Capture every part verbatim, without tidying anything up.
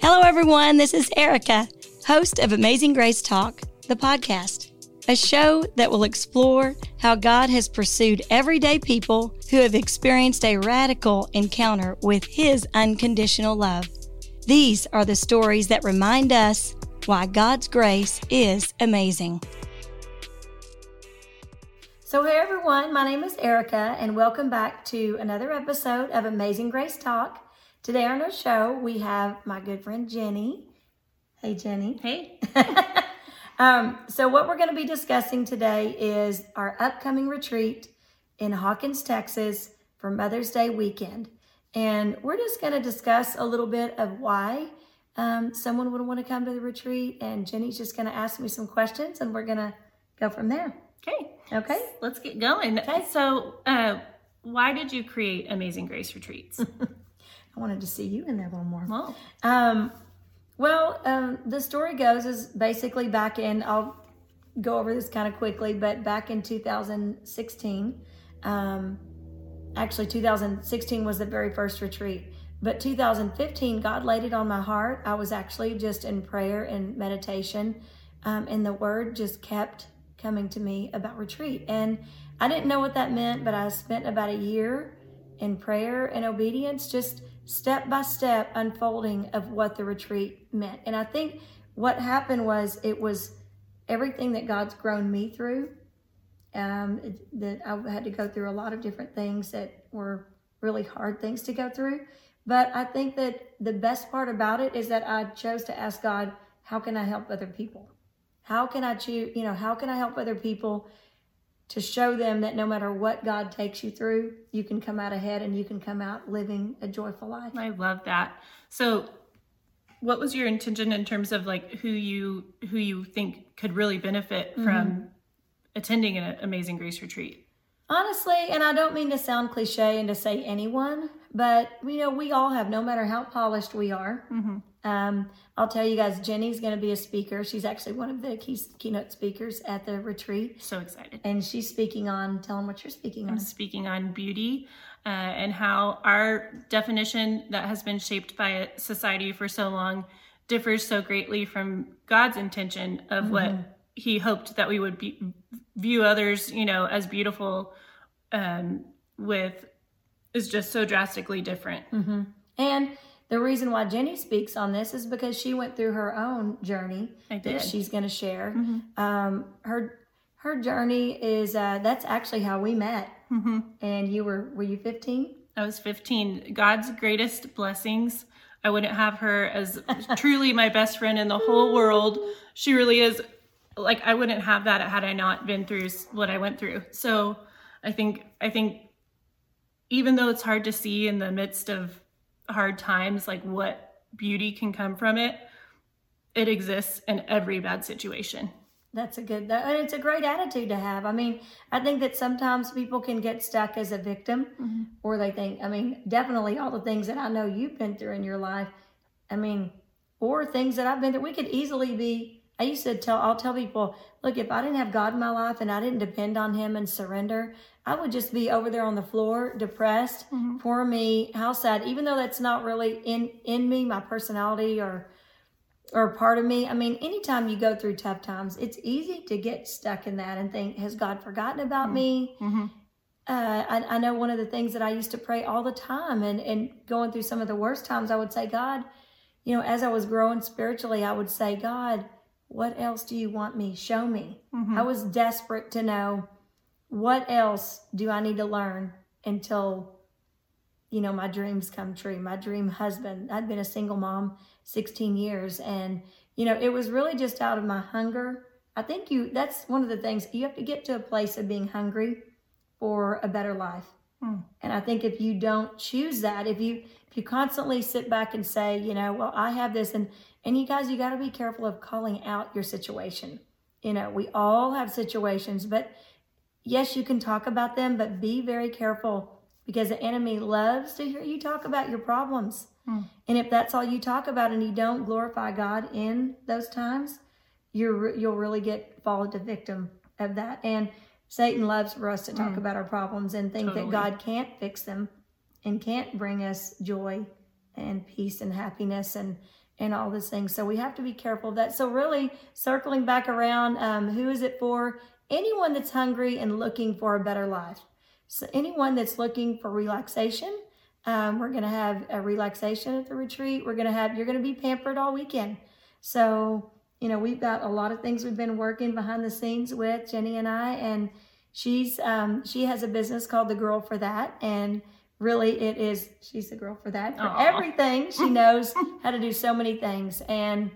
Hello, everyone. This is Erica, host of Amazing Grace Talk, the podcast, a show that will explore how God has pursued everyday people who have experienced a radical encounter with His unconditional love. These are the stories that remind us why God's grace is amazing. So, hey, everyone. My name is Erica, and welcome back to another episode of Amazing Grace Talk. Today on our show, we have my good friend, Jenny. Hey, Jenny. Hey. um, so what we're going to be discussing today is our upcoming retreat in Hawkins, Texas for Mother's Day weekend. And we're just going to discuss a little bit of why um, someone would want to come to the retreat. And Jenny's just going to ask me some questions, and we're going to go from there. Okay. Okay. Let's get going. Okay. So uh, why did you create Amazing Grace Retreats? I wanted to see you in there a little more. Well, Um, well, um, the story goes is basically back in, I'll go over this kind of quickly, but back in two thousand sixteen, um, actually two thousand sixteen was the very first retreat, but two thousand fifteen, God laid it on my heart. I was actually just in prayer and meditation, um, and the word just kept coming to me about retreat. And I didn't know what that meant, but I spent about a year in prayer and obedience, just step by step unfolding of what the retreat meant. And I think what happened was it was everything that God's grown me through. Um, it, that I had to go through a lot of different things that were really hard things to go through. But I think that the best part about it is that I chose to ask God, how can I help other people? How can I choose, you know, how can I help other people to show them that no matter what God takes you through, you can come out ahead and you can come out living a joyful life. I love that. So what was your intention in terms of like who you who you think could really benefit Mm-hmm. from attending an Amazing Grace Retreat? Honestly, and I don't mean to sound cliche and to say anyone, but you know, we all have, no matter how polished we are. Mm-hmm. Um, I'll tell you guys, Jenny's going to be a speaker. She's actually one of the key, keynote speakers at the retreat. So excited. And she's speaking on, tell them what you're speaking I'm on. speaking on beauty uh, and how our definition that has been shaped by society for so long differs so greatly from God's intention of mm-hmm. what He hoped that we would be, view others, you know, as beautiful um, with is just so drastically different. Mm-hmm. And the reason why Jenny speaks on this is because she went through her own journey I did. that she's going to share. Mm-hmm. Um, her her journey is uh, that's actually how we met. Mm-hmm. And you were were you fifteen? I was fifteen. God's greatest blessings. I wouldn't have her as truly my best friend in the whole world. She really is. Like, I wouldn't have that had I not been through what I went through. So I think I think even though it's hard to see in the midst of hard times, like what beauty can come from it, it exists in every bad situation. That's a good, that, and it's a great attitude to have. I mean, I think that sometimes people can get stuck as a victim, mm-hmm. or they think, I mean, definitely all the things that I know you've been through in your life, I mean, or things that I've been through, we could easily be, I used to tell, I'll tell people, look, if I didn't have God in my life and I didn't depend on Him and surrender, I would just be over there on the floor, depressed. Mm-hmm. Poor me, how sad. Even though that's not really in, in me, my personality or or part of me. I mean, anytime you go through tough times, it's easy to get stuck in that and think, has God forgotten about mm-hmm. me? Mm-hmm. Uh, I, I know one of the things that I used to pray all the time, and, and going through some of the worst times, I would say, God, you know, as I was growing spiritually, I would say, God, what else do you want me? Show me. Mm-hmm. I was desperate to know, what else do I need to learn until, you know, my dreams come true? My dream husband. I'd been a single mom sixteen years. And, you know, it was really just out of my hunger. I think you, that's one of the things, you have to get to a place of being hungry for a better life. Hmm. And I think if you don't choose that, if you, if you constantly sit back and say, you know, well, I have this, and, and you guys, you got to be careful of calling out your situation. You know, we all have situations, but yes, you can talk about them, but be very careful, because the enemy loves to hear you talk about your problems. Hmm. And if that's all you talk about and you don't glorify God in those times, you're, you'll really get fall into victim of that. And Satan loves for us to talk mm. about our problems and think totally. that God can't fix them and can't bring us joy and peace and happiness. And and all these things. So we have to be careful of that. So really circling back around, um, who is it for? Anyone that's hungry and looking for a better life. So anyone that's looking for relaxation, um, we're going to have a relaxation at the retreat. We're going to have, you're going to be pampered all weekend. So, you know, we've got a lot of things we've been working behind the scenes with Jenny and I, and she's, um, she has a business called The Girl for That. And really it is, she's the girl for that, for Aww. everything. She knows how to do so many things. And,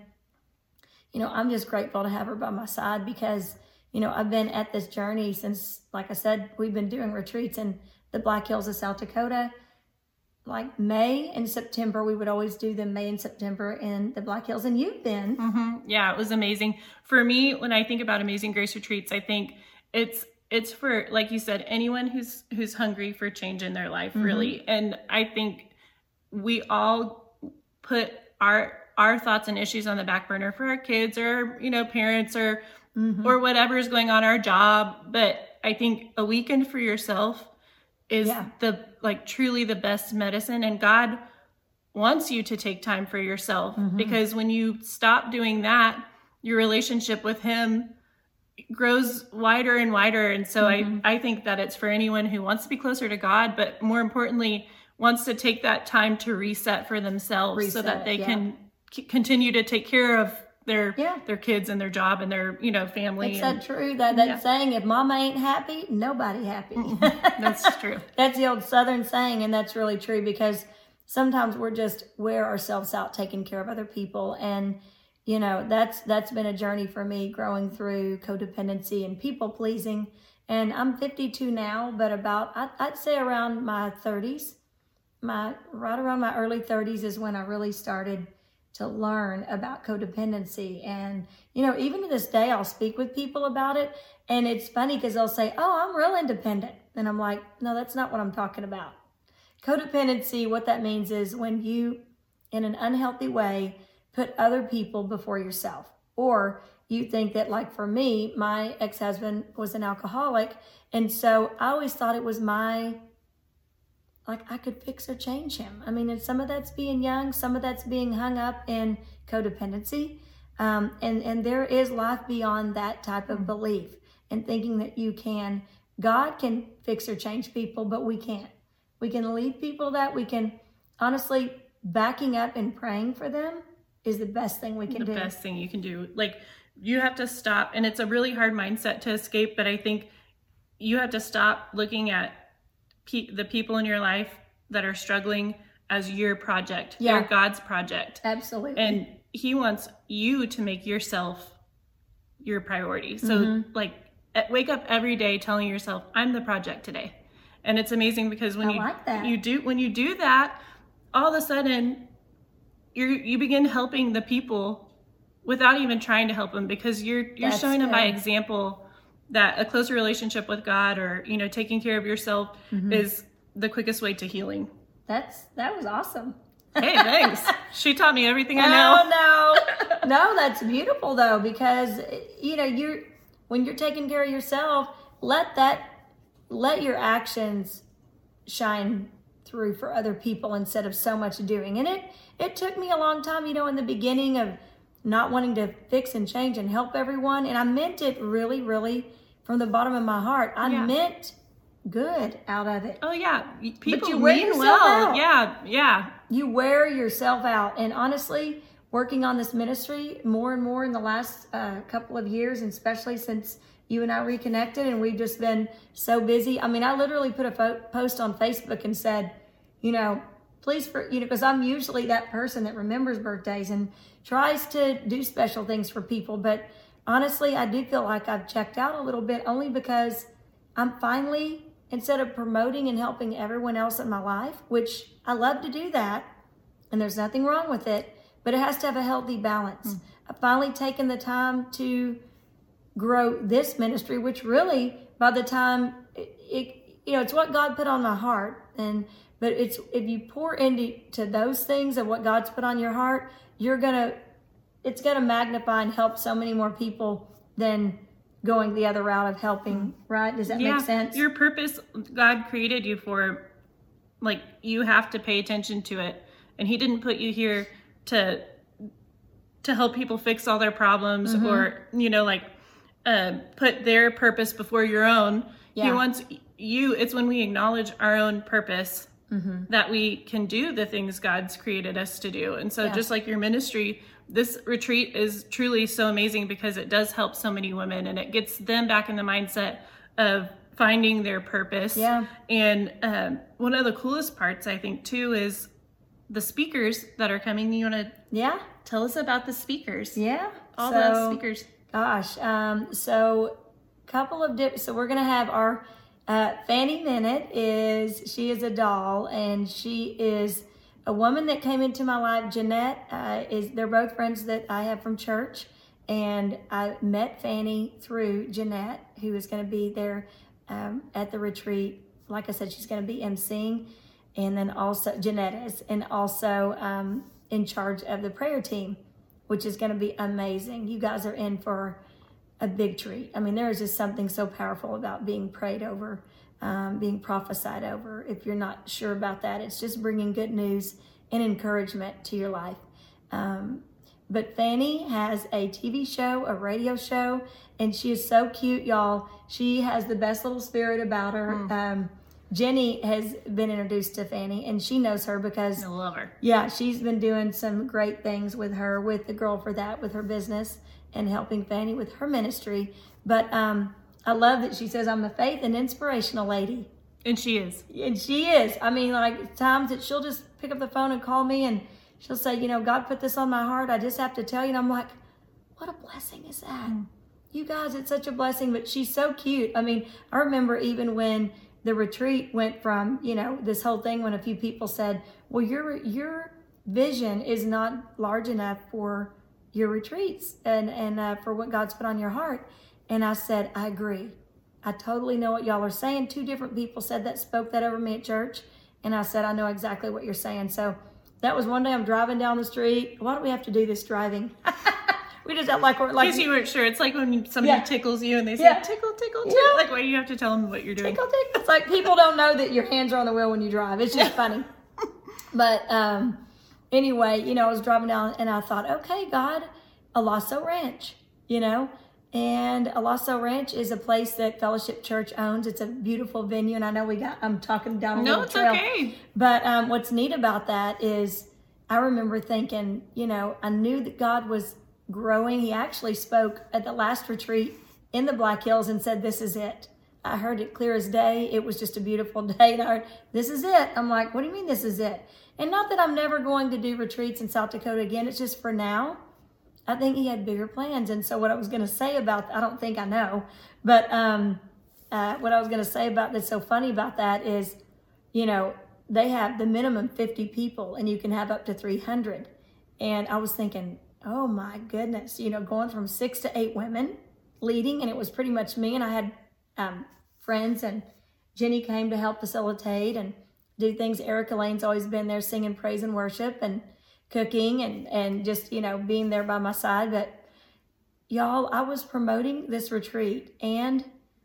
you know, I'm just grateful to have her by my side because, you know, I've been at this journey since, like I said, we've been doing retreats in the Black Hills of South Dakota. Like May and September, we would always do them May and September in the Black Hills. And you've been. Mm-hmm. Yeah, it was amazing. For me, when I think about Amazing Grace retreats, I think it's it's for, like you said, anyone who's who's hungry for change in their life, mm-hmm. really. And I think we all put our our thoughts and issues on the back burner for our kids or, you know, parents or mm-hmm. or whatever is going on, our job. But I think a weekend for yourself is yeah. the like truly the best medicine, and God wants you to take time for yourself, mm-hmm. because when you stop doing that, your relationship with him grows wider and wider. And so mm-hmm. I, I think that it's for anyone who wants to be closer to God, but more importantly, wants to take that time to reset for themselves reset, so that they yeah. can c- continue to take care of their yeah. their kids and their job and their, you know, family. It's and, that true, that, that yeah. saying, if mama ain't happy, nobody happy. That's true. That's the old Southern saying, and that's really true because sometimes we're just wear ourselves out taking care of other people. And, you know, that's that's been a journey for me growing through codependency and people pleasing. And I'm fifty-two now, but about, I'd, I'd say around my thirties, my right around my early thirties is when I really started to learn about codependency. And, you know, even to this day, I'll speak with people about it. And it's funny because they'll say, oh, I'm real independent. And I'm like, no, that's not what I'm talking about. Codependency, what that means is when you, in an unhealthy way, put other people before yourself. Or you think that, like for me, my ex-husband was an alcoholic. And so I always thought it was my, like I could fix or change him. I mean, and some of that's being young, some of that's being hung up in codependency. Um, and, and there is life beyond that type of belief and thinking that you can, God can fix or change people, but we can't. We can lead people that we can, honestly, backing up and praying for them is the best thing we can the do. The best thing you can do. Like, you have to stop, and it's a really hard mindset to escape, but I think you have to stop looking at pe- the people in your life that are struggling as your project. Yeah. They're God's project. Absolutely. And he wants you to make yourself your priority. So, mm-hmm. like, wake up every day telling yourself, I'm the project today. And it's amazing because when I you like that. you do when you do that, all of a sudden you you begin helping the people without even trying to help them, because you're you're That's showing them good. by example that a closer relationship with God, or, you know, taking care of yourself, mm-hmm. is the quickest way to healing. That's that was awesome. Hey, thanks. She taught me everything I know. No, no, no. That's beautiful though, because you know you're when you're taking care of yourself, let that. Let your actions shine through for other people instead of so much doing. And it, it took me a long time, you know, in the beginning of not wanting to fix and change and help everyone. And I meant it really, really from the bottom of my heart. I yeah. meant good out of it. Oh yeah. People but you wear mean well. Out. Yeah. Yeah. You wear yourself out. And honestly, working on this ministry more and more in the last uh, couple of years, and especially since you and I reconnected, and we've just been so busy. I mean, I literally put a fo- post on Facebook and said, you know, please, for, you know, because I'm usually that person that remembers birthdays and tries to do special things for people. But honestly, I do feel like I've checked out a little bit, only because I'm finally, instead of promoting and helping everyone else in my life, which I love to do that, and there's nothing wrong with it, but it has to have a healthy balance. Mm. I've finally taken the time to grow this ministry, which really, by the time it, it, you know, it's what God put on my heart. And but it's if you pour into to those things of what God's put on your heart, you're gonna it's gonna magnify and help so many more people than going the other route of helping. Right? Does that yeah, make sense? Your purpose, God created you for, like, you have to pay attention to it, and He didn't put you here to to help people fix all their problems Mm-hmm. or, you know, like uh, put their purpose before your own. Yeah. He wants you, it's when we acknowledge our own purpose Mm-hmm. that we can do the things God's created us to do. And so Yeah. just like your ministry, this retreat is truly so amazing because it does help so many women and it gets them back in the mindset of finding their purpose. Yeah. And um, one of the coolest parts, I think, too, is the speakers that are coming. You want to Yeah. tell us about the speakers? Yeah. All So, the speakers. Gosh. Um, so couple of dip. So we're going to have our uh, Fanny Minute is, she is a doll and she is a woman that came into my life. Jeanette uh, is, they're both friends that I have from church. And I met Fanny through Jeanette, who is going to be there um, at the retreat. Like I said, she's going to be emceeing. And then also, Jeanette is, and also um, in charge of the prayer team, which is going to be amazing. You guys are in for a big treat. I mean, there is just something so powerful about being prayed over, um, being prophesied over. If you're not sure about that, it's just bringing good news and encouragement to your life. Um, but Fanny has a T V show, a radio show, and she is so cute, y'all. She has the best little spirit about her. Mm. Um, Jenny has been introduced to Fanny, and she knows her because I love her. Yeah, she's been doing some great things with her, with the Girl for That, with her business, and helping Fanny with her ministry. But um, I love that she says, I'm a faith and inspirational lady. And she is. And she is. I mean, like times that she'll just pick up the phone and call me and she'll say, you know, God put this on my heart. I just have to tell you. And I'm like, what a blessing is that? Mm. You guys, it's such a blessing. But she's so cute. I mean, I remember even when the retreat went from, you know, this whole thing when a few people said, well, your your vision is not large enough for your retreats and, and uh, for what God's put on your heart. And I said, I agree. I totally know what y'all are saying. Two different people said that, spoke that over me at church. And I said, I know exactly what you're saying. So that was one day I'm driving down the street. Why do we have to do this driving? We just act like we're like. In case you weren't sure, it's like when somebody Yeah. tickles you and they say, Yeah. tickle, tickle, tickle. Yeah. Like, why do you have to tell them what you're doing? Tickle, tickle. It's like people don't know that your hands are on the wheel when you drive. It's just funny. But um, anyway, you know, I was driving down and I thought, okay, God, Alasso Ranch, you know, and Alasso Ranch is a place that Fellowship Church owns. It's a beautiful venue, and I know we got. I'm talking down a No, little it's trail. okay. But um, what's neat about that is, I remember thinking, you know, I knew that God was growing. He actually spoke at the last retreat in the Black Hills and said, "This is it." I heard it clear as day. It was just a beautiful day, and I heard, "This is it." I'm like, "What do you mean this is it?" And not that I'm never going to do retreats in South Dakota again. It's just for now. I think he had bigger plans. And so what I was going to say about, I don't think I know, but um, uh, what I was going to say about that's so funny about that is, you know, they have the minimum fifty people and you can have up to three hundred. And I was thinking, oh my goodness, you know, going from six to eight women leading, and it was pretty much me. And I had um, friends, and Jenny came to help facilitate and do things. Erica Lane's always been there singing praise and worship and cooking and, and just, you know, being there by my side. But y'all, I was promoting this retreat, and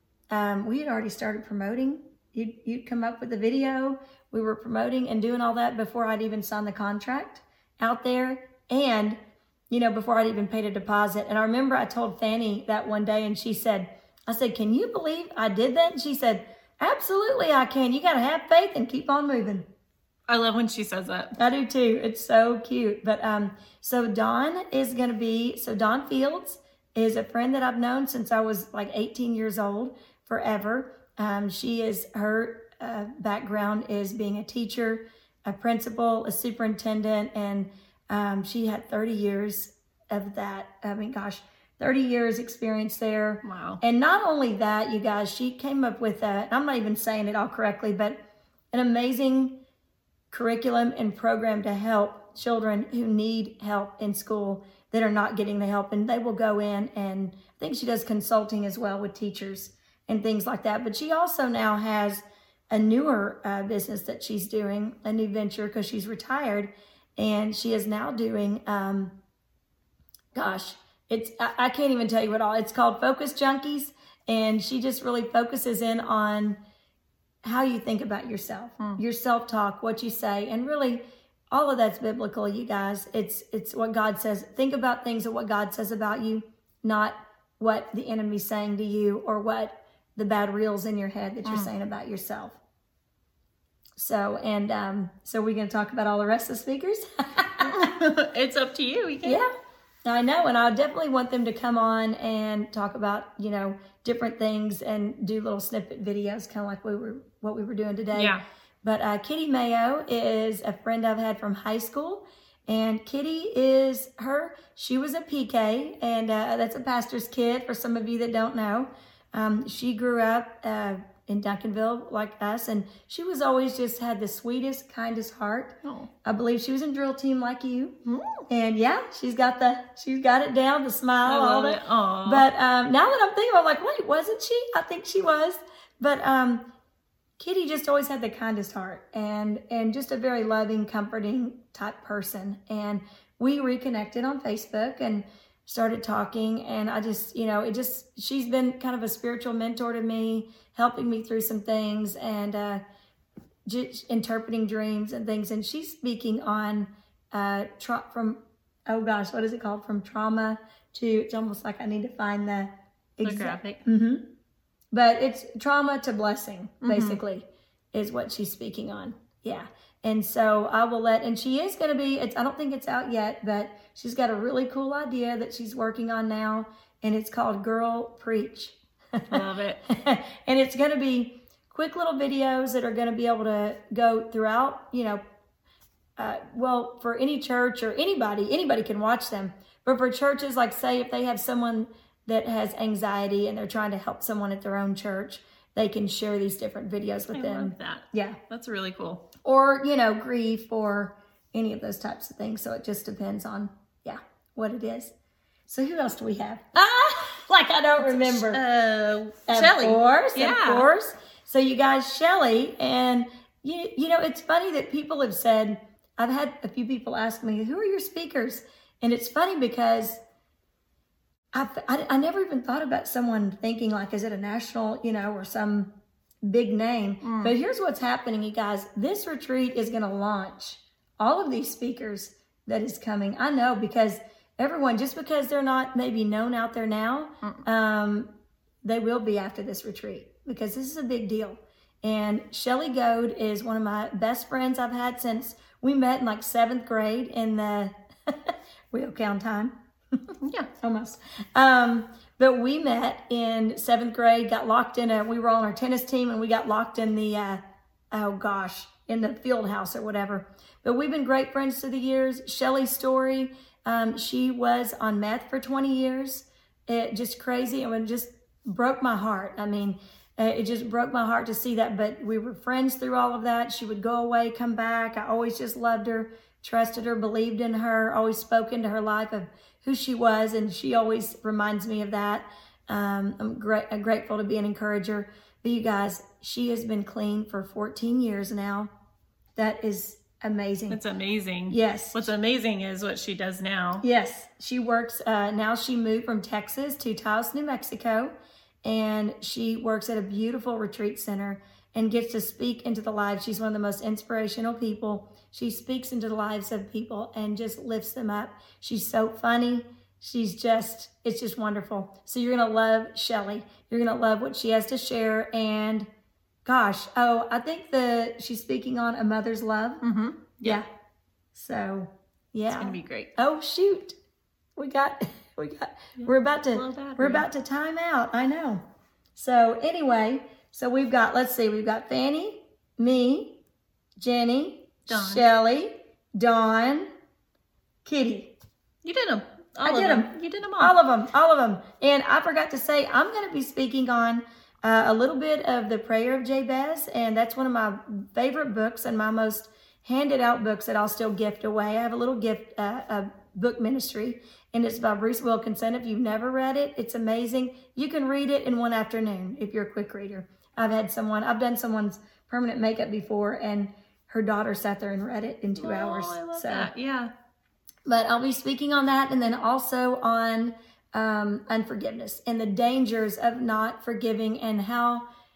um, we had already started promoting. You'd, you'd come up with the video. We were promoting and doing all that before I'd even signed the contract out there. And, you know, before I'd even paid a deposit. And I remember I told Fanny that one day, and she said, I said, "Can you believe I did that?" And she said, "Absolutely I can. You got to have faith and keep on moving." I love when she says that. I do too. It's so cute. But um, so Dawn is going to be, so Dawn Fields is a friend that I've known since I was like eighteen years old, forever. Um, she is, her uh, background is being a teacher, a principal, a superintendent, and um, she had thirty years of that. I mean, gosh, thirty years experience there. Wow. And not only that, you guys, she came up with a, I'm not even saying it all correctly, but an amazing curriculum and program to help children who need help in school that are not getting the help. And they will go in, and I think she does consulting as well with teachers and things like that. But she also now has a newer uh, business that she's doing, a new venture, because she's retired. And she is now doing, um, gosh, it's I, I can't even tell you what all. It's called Focus Junkies. And she just really focuses in on how you think about yourself, hmm. your self-talk, what you say, and really all of that's biblical, you guys. It's it's what God says. Think about things of what God says about you, not what the enemy's saying to you or what the bad reels in your head that you're mm. saying about yourself. So, and um, so we're going to talk about all the rest of the speakers. It's up to you. you can. Yeah, I know. And I definitely want them to come on and talk about, you know, different things and do little snippet videos, kind of like we were, what we were doing today. Yeah. But uh, Kitty Mayo is a friend I've had from high school. And Kitty is her, she was a P K, and uh, that's a pastor's kid for some of you that don't know. Um, she grew up uh, in Duncanville like us, and she was always just had the sweetest, kindest heart. Oh. I believe she was in drill team like you. Mm. And yeah, she's got the, she's got it down, the smile, I all love that. it. Aww. But um, now that I'm thinking, I'm like, wait, wasn't she? I think she was. But um, Kitty just always had the kindest heart and, and just a very loving, comforting type person. And we reconnected on Facebook and started talking. And I just, you know, it just, she's been kind of a spiritual mentor to me, helping me through some things and uh, just interpreting dreams and things. And she's speaking on uh, tra- from, oh gosh, what is it called? From trauma to, it's almost like I need to find the exact graphic. Mm-hmm. But it's trauma to blessing, basically, mm-hmm. is what she's speaking on. Yeah. And so I will let, and she is going to be, it's, I don't think it's out yet, but she's got a really cool idea that she's working on now. And it's called Girl Preach. Love it. And it's going to be quick little videos that are going to be able to go throughout, you know, uh, well, for any church or anybody, anybody can watch them. But for churches, like say if they have someone that has anxiety and they're trying to help someone at their own church, they can share these different videos with I them. Love that. Yeah. That's really cool. Or, you know, grief or any of those types of things. So it just depends on, yeah, what it is. So who else do we have? Ah, like I don't remember. Uh, of Shelly. course, yeah. of course. So you guys, Shelly, and you, you know, it's funny that people have said, I've had a few people ask me, who are your speakers? And it's funny because I, I, I never even thought about someone thinking like, is it a national, you know, or some big name? Mm. But here's what's happening, you guys. This retreat is going to launch all of these speakers that is coming. I know because everyone, just because they're not maybe known out there now, mm. um, they will be after this retreat because this is a big deal. And Shelly Goad is one of my best friends I've had since we met in like seventh grade in the wheel count time. Yeah, almost. Um, but we met in seventh grade, got locked in a, we were on our tennis team and we got locked in the, uh, oh gosh, in the field house or whatever. But we've been great friends through the years. Shelly's story, um, she was on meth for twenty years. It just crazy. And it just broke my heart. I mean, uh, it just broke my heart to see that, but we were friends through all of that. She would go away, come back. I always just loved her, trusted her, believed in her, always spoke into her life of who she was, and she always reminds me of that. Um, I'm, gra- I'm grateful to be an encourager. But you guys, she has been clean for fourteen years now. That is amazing. It's amazing. Yes. What's amazing is what she does now. Yes. She works, uh, now she moved from Texas to Taos, New Mexico, and she works at a beautiful retreat center and gets to speak into the lives. She's one of the most inspirational people. She speaks into the lives of people and just lifts them up. She's so funny. She's just, it's just wonderful. So you're going to love Shelly. You're going to love what she has to share. And gosh, oh, I think the she's speaking on a mother's love. Mm-hmm. Yeah. So, yeah. It's going to be great. Oh, shoot. We got, we got, yeah. we're about to, we're about to time out. I know. So anyway, so we've got, let's see, we've got Fanny, me, Jenny, Dawn. Shelly, Dawn, Kitty. You did them. All I of did them. them. You did them all. All of them. All of them. And I forgot to say, I'm going to be speaking on uh, a little bit of the Prayer of Jabez. And that's one of my favorite books and my most handed out books that I'll still gift away. I have a little gift, uh, a book ministry, and it's by Bruce Wilkinson. If you've never read it, it's amazing. You can read it in one afternoon if you're a quick reader. I've had someone, I've done someone's permanent makeup before, and her daughter sat there and read it in two oh, hours. I love so, that. Yeah. But I'll be speaking on that, and then also on um, unforgiveness and the dangers of not forgiving, and how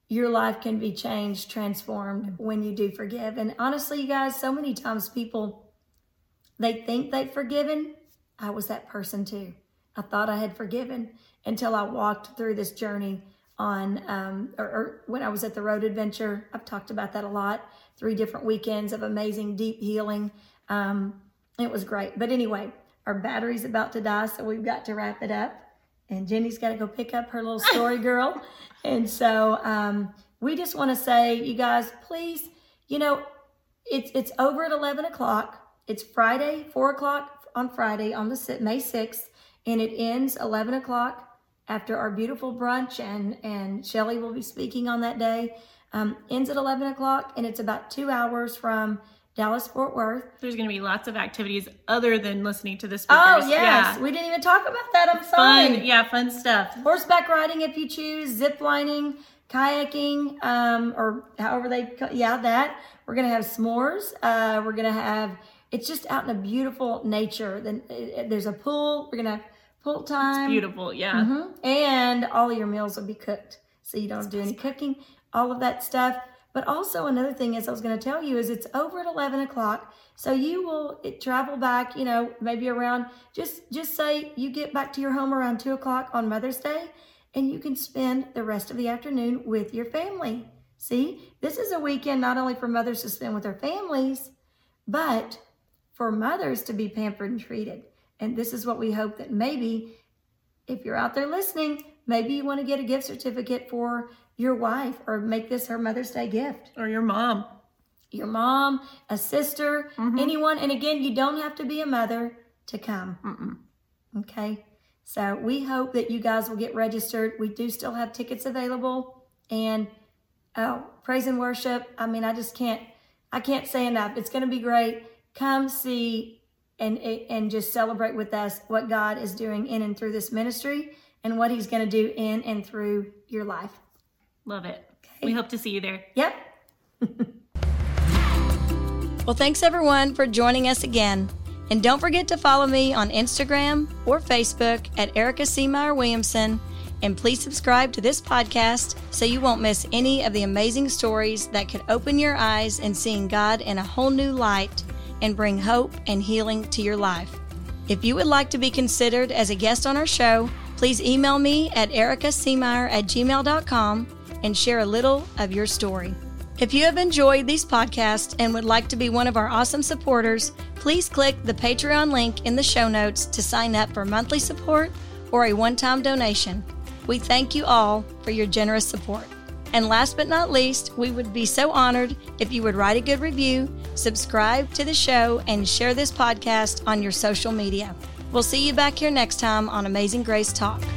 your life can be changed, transformed when you do forgive. And honestly, you guys, so many times people, they think they've forgiven. I was that person too. I thought I had forgiven until I walked through this journey on, um, or, or when I was at the Road Adventure. I've talked about that a lot. Three different weekends of amazing deep healing. Um, it was great. But anyway, our battery's about to die, so we've got to wrap it up. And Jenny's got to go pick up her little story girl. And so um, we just want to say, you guys, please, you know, it's it's over at eleven o'clock. It's Friday, four o'clock on Friday on the May sixth. And it ends eleven o'clock after our beautiful brunch. And, and Shelly will be speaking on that day. Um, ends at eleven o'clock. And it's about two hours from Dallas, Fort Worth. There's going to be lots of activities other than listening to the speakers. Oh, yes. Yeah. We didn't even talk about that. I'm sorry. Fun. Yeah, fun stuff. Horseback riding if you choose, zip lining, kayaking, um, or however they, yeah, that. We're going to have s'mores. Uh, we're going to have, it's just out in a beautiful nature. Then there's a pool. We're going to have pool time. It's beautiful, yeah. Mm-hmm. And all of your meals will be cooked. So you don't That's do awesome. Any cooking, all of that stuff. But also another thing is I was going to tell you is it's over at eleven o'clock. So you will it, travel back, you know, maybe around, just, just say you get back to your home around two o'clock on Mother's Day, and you can spend the rest of the afternoon with your family. See, this is a weekend not only for mothers to spend with their families, but for mothers to be pampered and treated. And this is what we hope that maybe if you're out there listening, maybe you want to get a gift certificate for your wife or make this her Mother's Day gift. Or your mom. Your mom, a sister, mm-hmm. anyone. And again, you don't have to be a mother to come. Mm-mm. Okay. So we hope that you guys will get registered. We do still have tickets available. And oh, praise and worship. I mean, I just can't, I can't say enough. It's going to be great. Come see and, and just celebrate with us what God is doing in and through this ministry and what he's going to do in and through your life. Love it. Okay. We hope to see you there. Yep. Well, thanks everyone for joining us again. And don't forget to follow me on Instagram or Facebook at Erica C. Meyer Williamson. And please subscribe to this podcast so you won't miss any of the amazing stories that could open your eyes in seeing God in a whole new light and bring hope and healing to your life. If you would like to be considered as a guest on our show, please email me at ericacmeyer at gmail dot com and share a little of your story. If you have enjoyed these podcasts and would like to be one of our awesome supporters, please click the Patreon link in the show notes to sign up for monthly support or a one-time donation. We thank you all for your generous support. And last but not least, we would be so honored if you would write a good review, subscribe to the show, and share this podcast on your social media. We'll see you back here next time on Amazing Grace Talk.